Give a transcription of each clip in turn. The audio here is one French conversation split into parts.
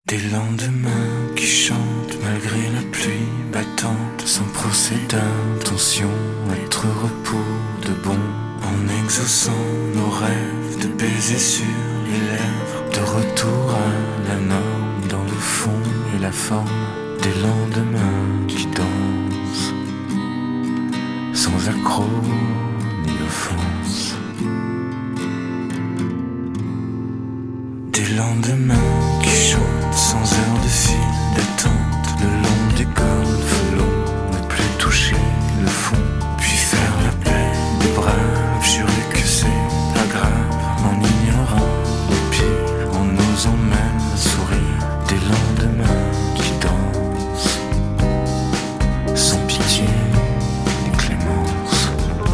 Des lendemains qui chantent malgré la pluie battante, sans procès d'intention, être repos de bon, en exaucant nos rêves de baisers sur les lèvres, de retour à la norme dans le fond et la forme. Des lendemains qui dansent, sans accroc ni offense. Des lendemains qui chantent sans heure de file d'attente, le long des golfes longs, ne plus toucher le fond, puis faire la paix des braves, jurer que c'est pas grave, en ignorant le pire, en osant même sourire. Des lendemains qui dansent, sans pitié ni clémence.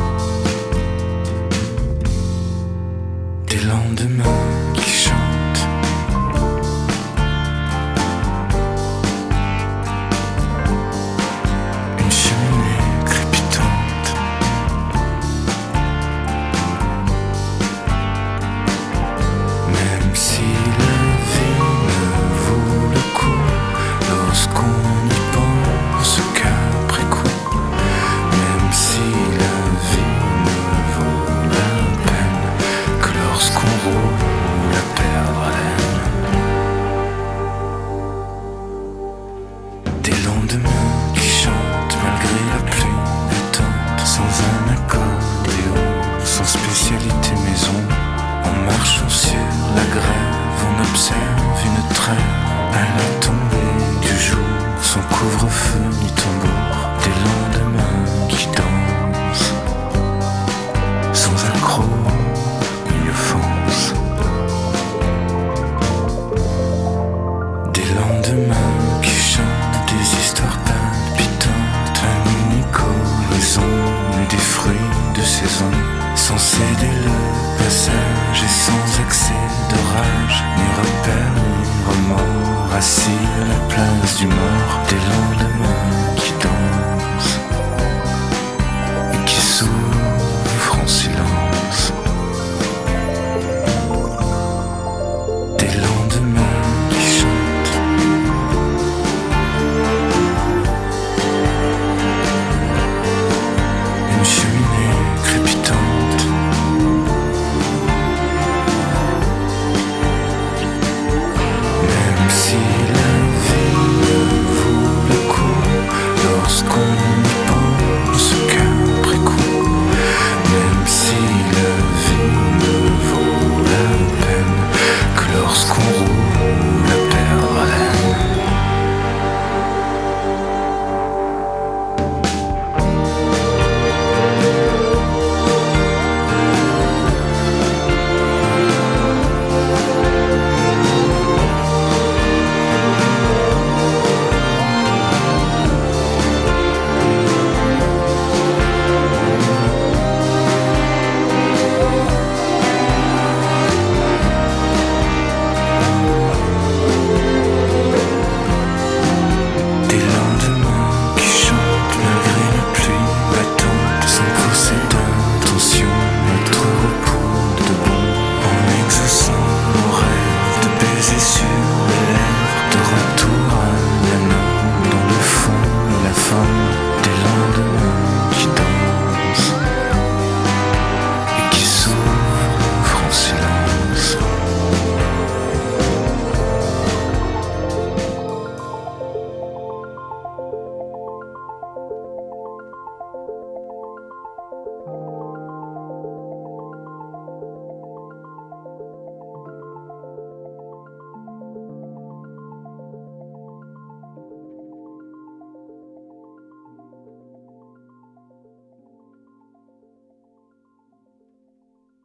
Des lendemains qui chantent, une cheminée crépitante, même si la vie ne vaut le coup, lorsqu'on y pense qu'après coup, même si la vie ne vaut la peine que lorsqu'on roule à perdre haleine. Des lendemains qui chantent malgré la pluie battante, sans un accordéon, sans spécialité maison. En marchant sur la grève, on observe une trêve à la tombée du jour, sans couvre-feu ni tambour. Des lendemains qui dansent, sans accroc ni offense. Des lendemains qui chantent des histoires palpitantes, un unique horizon et des fruits de saison, sans céder le passage et sans excès de rage, ni repère ni remords, assis à la place du mort. Des lendemains